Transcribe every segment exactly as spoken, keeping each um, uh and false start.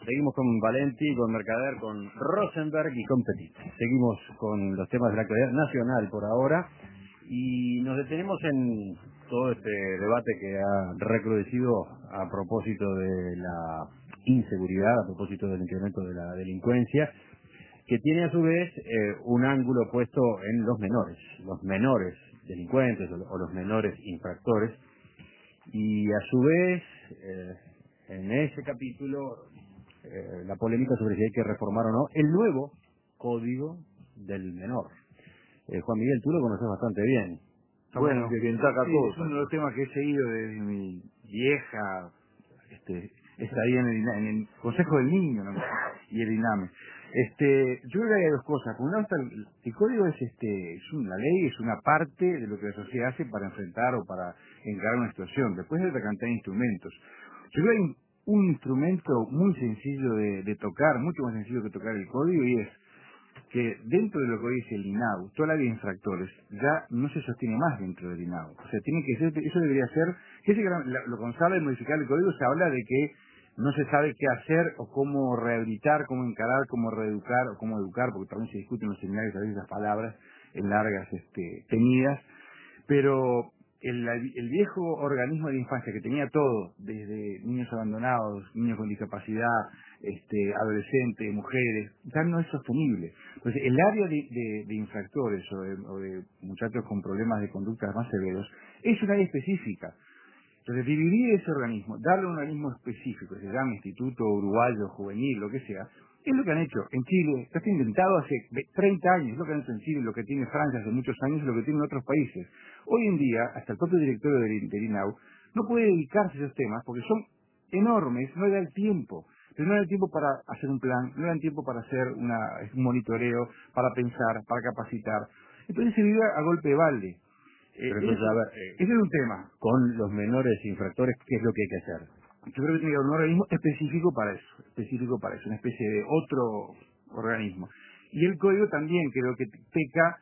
Seguimos con Valenti, con Mercader, con Rosenberg y con Petit. Seguimos con los temas de la actualidad nacional por ahora y nos detenemos en todo este debate que ha recrudecido a propósito de la inseguridad, a propósito del incremento de la delincuencia, que tiene a su vez eh, un ángulo puesto en los menores, los menores delincuentes o, o los menores infractores, y a su vez eh, en ese capítulo eh, la polémica sobre si hay que reformar o no el nuevo Código del Menor. Eh, Juan Miguel, tú lo conoces bastante bien. Bueno, que bien taca sí, todo. Es uno de los temas que he seguido desde mi vieja este, estadía en el, en el Consejo del Niño, ¿no? Y el INAME. Este, yo creo que hay dos cosas. Por un lado está el, el código es este, es una, la ley es una parte de lo que la sociedad hace para enfrentar o para encarar una situación. Después hay otra cantidad de instrumentos. Yo creo que hay un, un instrumento muy sencillo de, de tocar, mucho más sencillo que tocar el código, y es que dentro de lo que hoy es el INAU, toda la ley de infractores ya no se sostiene más dentro del INAU. O sea, tiene que ser, eso debería ser, que ese gran, lo con se habla de modificar el código, se habla de que no se sabe qué hacer o cómo rehabilitar, cómo encarar, cómo reeducar o cómo educar, porque también se discuten en los seminarios a veces esas palabras en largas este, tenidas, pero el, el viejo organismo de infancia que tenía todo, desde niños abandonados, niños con discapacidad, este, adolescentes, mujeres, ya no es sostenible. Entonces, el área de, de, de infractores o de, o de muchachos con problemas de conductas más severos es un área específica. Entonces, dividir ese organismo, darle un organismo específico, se llama Instituto Uruguayo Juvenil, lo que sea, es lo que han hecho en Chile. Esto está inventado hace treinta años, es lo que han hecho en Chile, lo que tiene Francia hace muchos años y lo que tienen otros países. Hoy en día, hasta el propio directorio del, del INAU no puede dedicarse a esos temas porque son enormes, no le da el tiempo. Pero no le da el tiempo para hacer un plan, no le da el tiempo para hacer una, un monitoreo, para pensar, para capacitar. Entonces se vive a golpe de balde. Pero Eh, entonces, ese, a ver, eh, ese es un tema. con los menores infractores, ¿qué es lo que hay que hacer? Yo creo que tiene que haber un organismo específico para eso, específico para eso, una especie de otro organismo. Y el código también creo que peca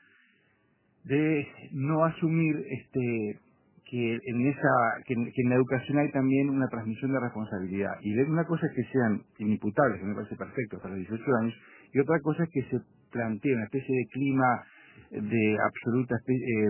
de no asumir este que en esa que en, que en la educación hay también una transmisión de responsabilidad. Y una cosa es que sean inimputables, que me parece perfecto, hasta los dieciocho años, y otra cosa es que se plantee una especie de clima de absoluta eh,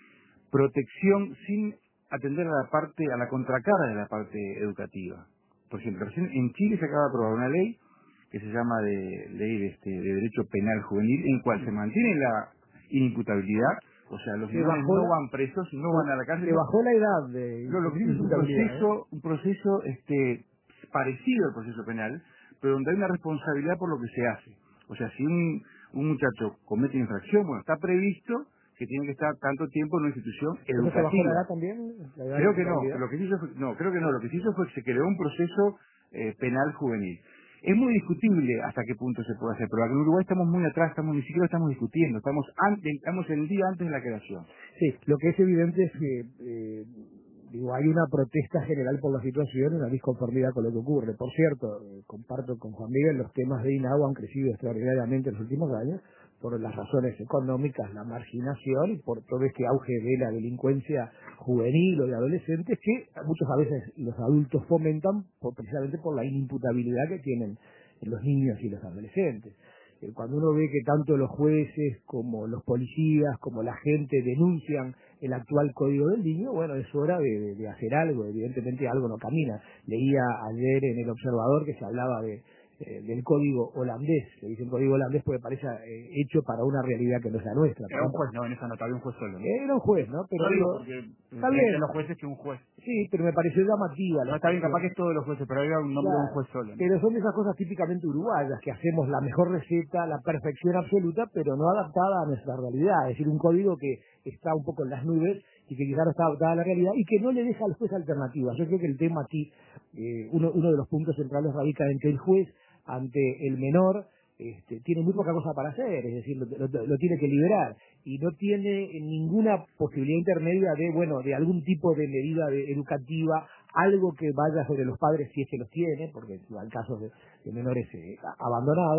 protección sin atender a la parte, a la contracara de la parte educativa. Por ejemplo, recién en Chile se acaba de aprobar una ley que se llama de ley de, este, de derecho penal juvenil, en cual se mantiene la inimputabilidad, o sea, los menores no van presos, no van a la cárcel. Se bajó la edad de No, lo que tiene es un proceso, ¿eh? un proceso este, parecido al proceso penal, pero donde hay una responsabilidad por lo que se hace. O sea, si un, un muchacho comete infracción, bueno, está previsto que tiene que estar tanto tiempo en una institución educativa. ¿Se bajó la edad educativa. también? La edad Creo de que no, culpabilidad. lo que se hizo fue, no, creo que no, lo que se hizo fue que se creó un proceso eh, penal juvenil. Es muy discutible hasta qué punto se puede hacer, pero en Uruguay estamos muy atrás, estamos ni siquiera estamos discutiendo, estamos antes, estamos el día antes de la creación. Sí, lo que es evidente es que eh, digo, hay una protesta general por la situación, una disconformidad con lo que ocurre. Por cierto, eh, comparto con Juan Miguel, los temas de INAU han crecido extraordinariamente en los últimos años por las razones económicas, la marginación y por todo este auge de la delincuencia juvenil o de adolescentes que muchas veces los adultos fomentan por, precisamente por la inimputabilidad que tienen los niños y los adolescentes. Eh, Cuando uno ve que tanto los jueces como los policías, como la gente denuncian el actual Código del Niño, bueno, es hora de, de, de hacer algo, evidentemente algo no camina. Leía ayer en El Observador que se hablaba de eh, del código holandés, que dicen código holandés porque parece eh, hecho para una realidad que no es la nuestra. Era un juez, no, en esa nota había un juez solo, ¿no? Era un juez, ¿no? Pero No digo digo, porque está bien. los jueces que un juez. Sí, pero me pareció llamativa. No está bien, capaz que es todos los jueces, pero había un nombre de un Claro, juez solo, ¿no? pero son de esas cosas típicamente uruguayas, que hacemos la mejor receta, la perfección absoluta, pero no adaptada a nuestra realidad. Es decir, un código que está un poco en las nubes y que quizás no está adaptada a la realidad y que no le deja al juez alternativas. Yo creo que el tema aquí, eh, uno, uno de los puntos centrales radica en que el juez, ante el menor, este, tiene muy poca cosa para hacer, es decir, lo, lo, lo tiene que liberar y no tiene ninguna posibilidad intermedia de, bueno, de algún tipo de medida de, educativa, algo que vaya sobre los padres si es que los tiene, porque hay casos de, de menores eh, abandonados,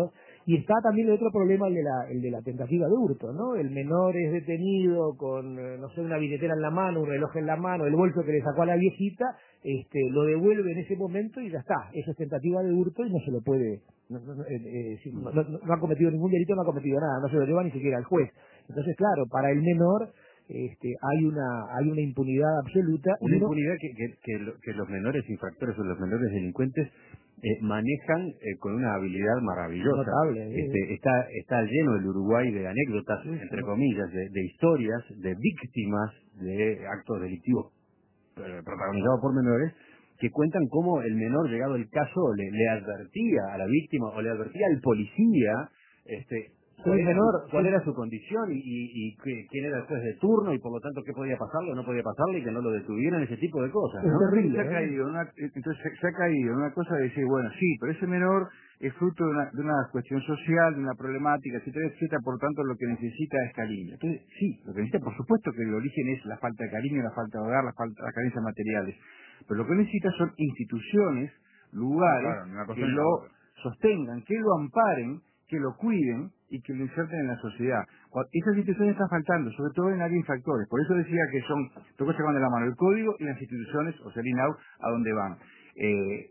Y está también el otro problema, el de la, el de la tentativa de hurto, ¿no? El menor es detenido con, eh, no sé, una billetera en la mano, un reloj en la mano, el bolso que le sacó a la viejita, este, lo devuelve en ese momento y ya está. Eso es tentativa de hurto y no se lo puede, no, no, no, eh, eh, si no, no, no ha cometido ningún delito, no ha cometido nada, no se lo lleva ni siquiera al juez. Entonces, claro, para el menor este, hay una hay una impunidad absoluta. Una y no, impunidad que, que, que, lo- que los menores infractores o los menores delincuentes eh, manejan eh, con una habilidad maravillosa. notable. ¿eh? Este, está, está lleno el Uruguay de anécdotas, Sí, entre sí. comillas, de, de historias, de víctimas de actos delictivos eh, protagonizados por menores, que cuentan cómo el menor, llegado el caso, le, le advertía a la víctima o le advertía al policía este, cuál, Soy era menor, su, cuál soy- era su condición y, y, y qué- quién era el juez de turno y por lo tanto qué podía pasarle o no podía pasarle y que no lo detuvieran, ese tipo de cosas, es ¿no? terrible. Se ha ¿eh? caído, en una, entonces se, se ha caído en una cosa de decir, bueno, sí, pero ese menor es fruto de una, de una cuestión social, de una problemática, etcétera, etcétera, por tanto lo que necesita es cariño. Entonces, sí, lo que necesita, por supuesto que el origen es la falta de cariño, la falta de hogar, la falta de carencias materiales, pero lo que necesita son instituciones, lugares Claro, una cosa que ni la lo otra. sostengan, que lo amparen, que lo cuiden y que lo inserten en la sociedad. Cua- Esas instituciones están faltando, sobre todo en áreas infractores. Por eso decía que son, todo se van de la mano, el código y las instituciones, o sea, el INAU, a dónde van. Eh,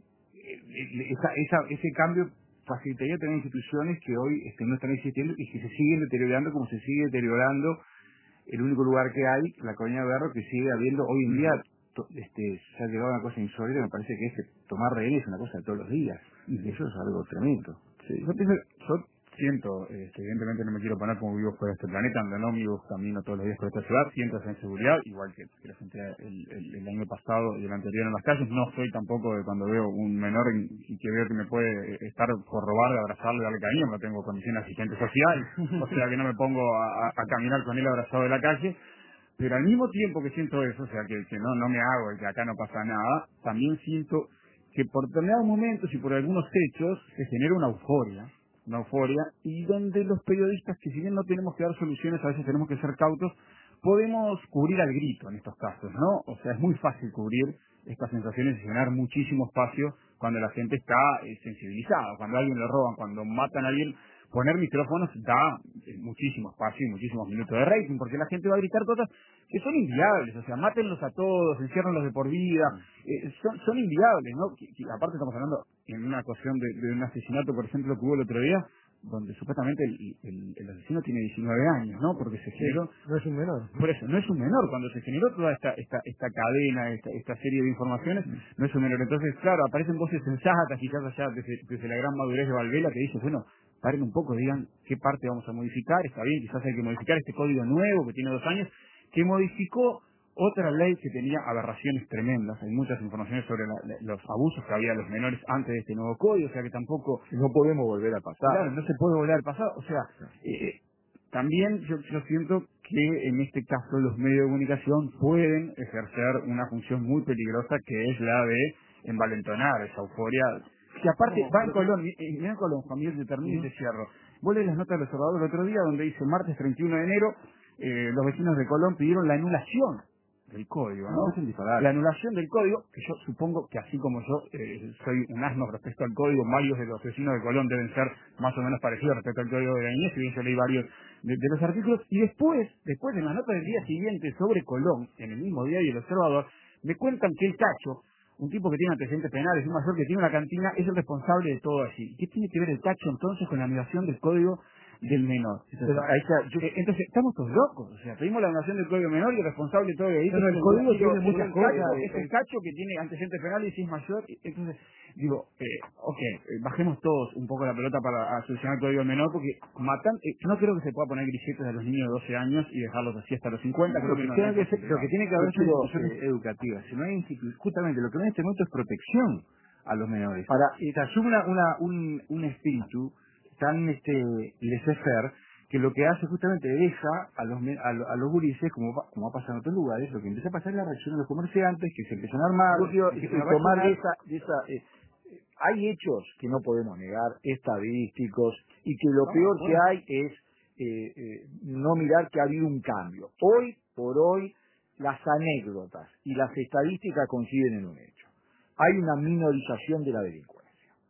eh, esa- esa- ese cambio facilitaría tener instituciones que hoy este, no están existiendo y que se siguen deteriorando como se sigue deteriorando el único lugar que hay, la Colonia de Berro, que sigue habiendo hoy en día, to- este, se ha llegado a una cosa insólita, me parece que es que tomar rehenes es una cosa de todos los días. Y eso es algo tremendo. Sí. Yo, pienso, yo siento, este, evidentemente no me quiero poner como vivo por este planeta, ando en ómnibus, camino todos los días por esta ciudad, siento esa inseguridad, igual que, que la sentía el, el, el año pasado y el anterior en las calles. No soy tampoco de cuando veo un menor en- y que veo que me puede estar por robar, de abrazarle, darle cariño, no tengo condición de asistente social, o sea que no me pongo a, a- a caminar con él abrazado de la calle. Pero al mismo tiempo que siento eso, o sea, que, que no, no me hago y que acá no pasa nada, también siento que por determinados momentos y por algunos hechos se genera una euforia, una euforia, y donde los periodistas, que si bien no tenemos que dar soluciones, a veces tenemos que ser cautos, podemos cubrir al grito en estos casos, ¿no? O sea, es muy fácil cubrir estas sensaciones y generar muchísimo espacio cuando la gente está eh, sensibilizada, cuando a alguien le roban, cuando matan a alguien. Poner micrófonos da eh, muchísimo espacio y muchísimos minutos de rating, porque la gente va a gritar cosas que son inviables, o sea, mátenlos a todos, enciérrenlos de por vida, eh, son, son inviables, ¿no? Que- que aparte estamos hablando en una ocasión de, de un asesinato, por ejemplo, que hubo el otro día, donde supuestamente el, el, el asesino tiene diecinueve años, ¿no? Porque se generó, No es un menor. por eso, no es un menor, cuando se generó toda esta esta, esta cadena, esta, esta serie de informaciones, no es un menor. Entonces, claro, aparecen voces sensatas, quizás allá desde, desde la gran madurez de Valvela, que dice, bueno, paren un poco, digan qué parte vamos a modificar, está bien, quizás hay que modificar este código nuevo que tiene dos años, que modificó otra ley que tenía aberraciones tremendas. Hay muchas informaciones sobre la- la- los abusos que había a los menores antes de este nuevo código, o sea que tampoco, No podemos volver a pasar. claro, no se puede volver al pasado. O sea, eh, también yo, yo siento que en este caso los medios de comunicación pueden ejercer una función muy peligrosa, que es la de envalentonar esa euforia. Que aparte No, va en pero- Colón, y- y mira en Colón, Juan Miguel, te termino y te cierro. Vos lees las notas del Observador el otro día donde dice martes treinta y uno de enero, eh, los vecinos de Colón pidieron la anulación del código, ¿no? No, es un disparate. La anulación del código, que yo supongo que así como yo eh, soy un asno respecto al código, varios de los vecinos de Colón deben ser más o menos parecidos respecto al código de la niñez, y yo leí varios de, de los artículos, y después, después en la nota del día siguiente sobre Colón, en el mismo diario El Observador, me cuentan que el Cacho, un tipo que tiene antecedentes penales, un mayor que tiene una cantina, es el responsable de todo así. ¿Qué tiene que ver el Cacho entonces con la anulación del código del menor? Pero ahí está, yo- Eh, Entonces, estamos todos locos. O sea, pedimos la anulación del código menor y el responsable de todo de ahí. Pero el código tiene muchas el cosas, Cacho, eh, es el Cacho que tiene antecedentes penales y es mayor. y- Entonces, digo, eh, ok, eh, bajemos todos un poco la pelota para a solucionar el código del menor, porque matan, eh, no creo que se pueda poner grilletes a los niños de doce años y dejarlos así hasta los cincuenta. Lo Creo que, que no, no tiene hay que ser- posibilidad. lo que tiene que haber son Pero, instituciones educativas. Si no hay institu- justamente lo que no hay en este momento es protección a los menores. Para, y te asume una, una- un, un espíritu tan este laissez-faire que lo que hace justamente deja a los me- a, lo- a los gurises, como, va- como ha pasado en otros lugares, lo que empieza a pasar es la reacción de los comerciantes, que se empiezan a armar, Sergio, y, empiezan y a tomar de reaccionar. esa, de esa eh, eh, hay hechos que no podemos negar, estadísticos, y que lo No, peor bueno. que hay es eh, eh, no mirar que ha habido un cambio. Hoy por hoy las anécdotas y las estadísticas coinciden en un hecho. Hay una minorización de la delincuencia.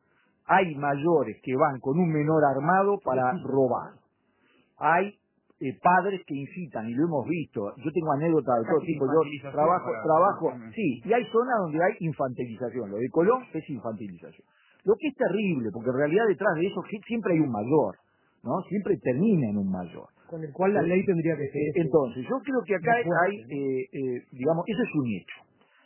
hay mayores que van con un menor armado para robar. Hay eh, padres que incitan, y lo hemos visto. Yo tengo anécdotas de todo tipo. Yo trabajo, trabajo, sí, y hay zonas donde hay infantilización. Lo de Colón es infantilización. Lo que es terrible, porque en realidad detrás de eso siempre hay un mayor, ¿no? Siempre termina en un mayor. Con el cual la ley tendría que ser. Entonces, yo creo que acá hay, eh, eh, digamos, eso es un hecho.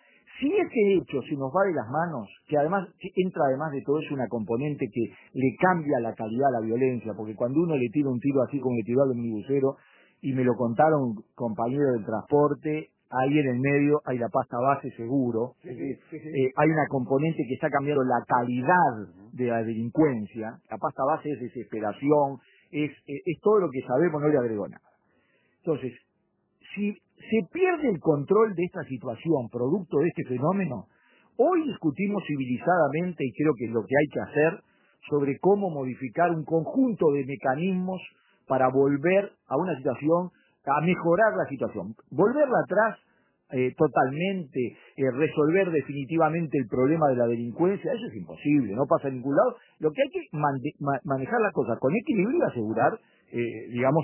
Si ese hecho se nos va de las manos, que además que entra además de todo es una componente que le cambia la calidad a la violencia, porque cuando uno le tira un tiro así como le tiró al omnibusero, y me lo contaron compañeros del transporte, ahí en el medio hay la pasta base seguro, sí, sí, sí, sí. Eh, hay una componente que está cambiando la calidad de la delincuencia, la pasta base es desesperación, es, es, es todo lo que sabemos, no le agregó nada. Entonces, si se pierde el control de esta situación, producto de este fenómeno, hoy discutimos civilizadamente, y creo que es lo que hay que hacer, sobre cómo modificar un conjunto de mecanismos para volver a una situación, a mejorar la situación. Volverla atrás eh, totalmente, eh, resolver definitivamente el problema de la delincuencia, eso es imposible, no pasa a ningún lado. Lo que hay que mande, ma, manejar las cosas con equilibrio y asegurar, eh, digamos,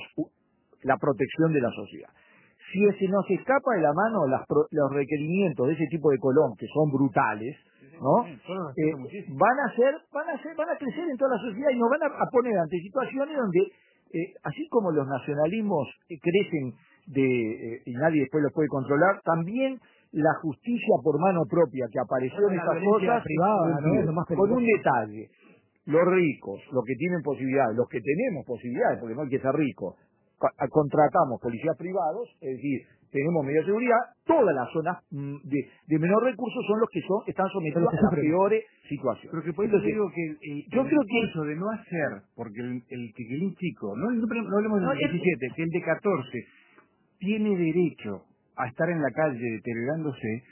la protección de la sociedad. Si se nos escapa de la mano las, los requerimientos de ese tipo de Colón, que son brutales, ¿no? Eh, van a ser, van a ser, van a crecer en toda la sociedad y nos van a, a poner ante situaciones donde, eh, así como los nacionalismos eh, crecen de eh, y nadie después los puede controlar, también la justicia por mano propia que apareció en estas cosas, privada, ¿no? Es lo más con un detalle. Los ricos, los que tienen posibilidades, los que tenemos posibilidades, porque no hay que ser rico, contratamos policías privados, es decir, tenemos media seguridad, todas las zonas de, de menor recursos son los que son están sometidos a las peores situaciones. Pero que por eso digo que el, yo el creo discurso que de no hacer, porque el, el que el un chico, no, no, no hablemos del no, diecisiete, que el de catorce tiene derecho a estar en la calle deteriorándose,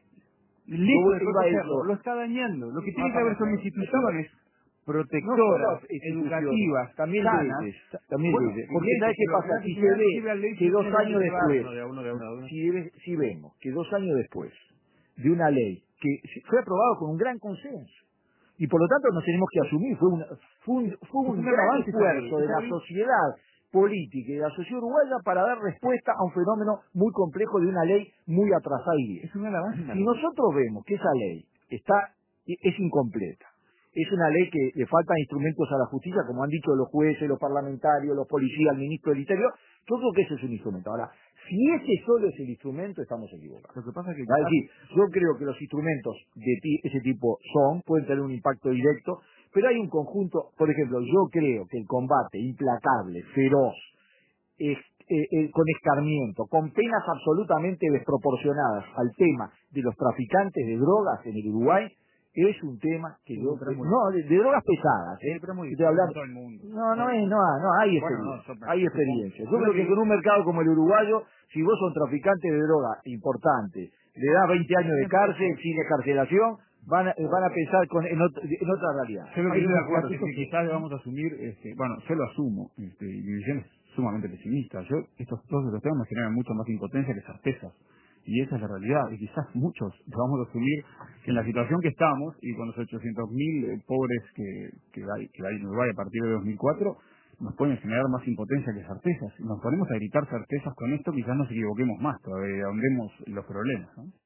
lejos de protegerlo, lo está dañando. Lo que tiene que haber son instituciones protectoras, no educativas, también sanas, leyes, también bueno, leyes. Porque ¿sabes qué pasa? Si se ve que dos años después, si, ve, si vemos que dos años después de una ley que fue aprobada con un gran consenso, y por lo tanto nos tenemos que asumir, fue, una, fue un, fue un gran esfuerzo de la sociedad política y de la sociedad uruguaya para dar respuesta a un fenómeno muy complejo de una ley muy atrasada y vieja. Es una alabanza. Si nosotros vemos que esa ley está es incompleta, es una ley que le faltan instrumentos a la justicia, como han dicho los jueces, los parlamentarios, los policías, el ministro del Interior, yo creo que ese es un instrumento. Ahora, si ese solo es el instrumento, estamos equivocados. Lo que pasa es que... Es decir, yo creo que los instrumentos de ese tipo son, pueden tener un impacto directo, pero hay un conjunto, por ejemplo, yo creo que el combate implacable, feroz, es, eh, eh, con escarmiento, con penas absolutamente desproporcionadas al tema de los traficantes de drogas en el Uruguay, es un tema que yo no de, de drogas pesadas, ¿eh? Pero muy Estoy hablando, todo el mundo. no, no es, no, no hay experiencia, bueno, no, hay experiencia. Yo creo que con un mercado como el uruguayo, si vos sos traficante de droga importante, le das veinte años de cárcel, sin excarcelación, van a, van a pensar con, en, otro, en otra realidad. Yo lo que estoy de acuerdo es que quizás vamos a asumir, este, bueno, yo lo asumo, este, y mi visión es sumamente pesimista. Yo estos todos estos temas me generan mucho más impotencia que certezas. Y esa es la realidad, y quizás muchos vamos a asumir que en la situación que estamos, y con los ochocientos mil eh, pobres que, que, hay, que hay en Uruguay a partir de dos mil cuatro, nos pueden generar más impotencia que certezas. Si nos ponemos a gritar certezas con esto, quizás nos equivoquemos más, todavía ahondemos los problemas, ¿no?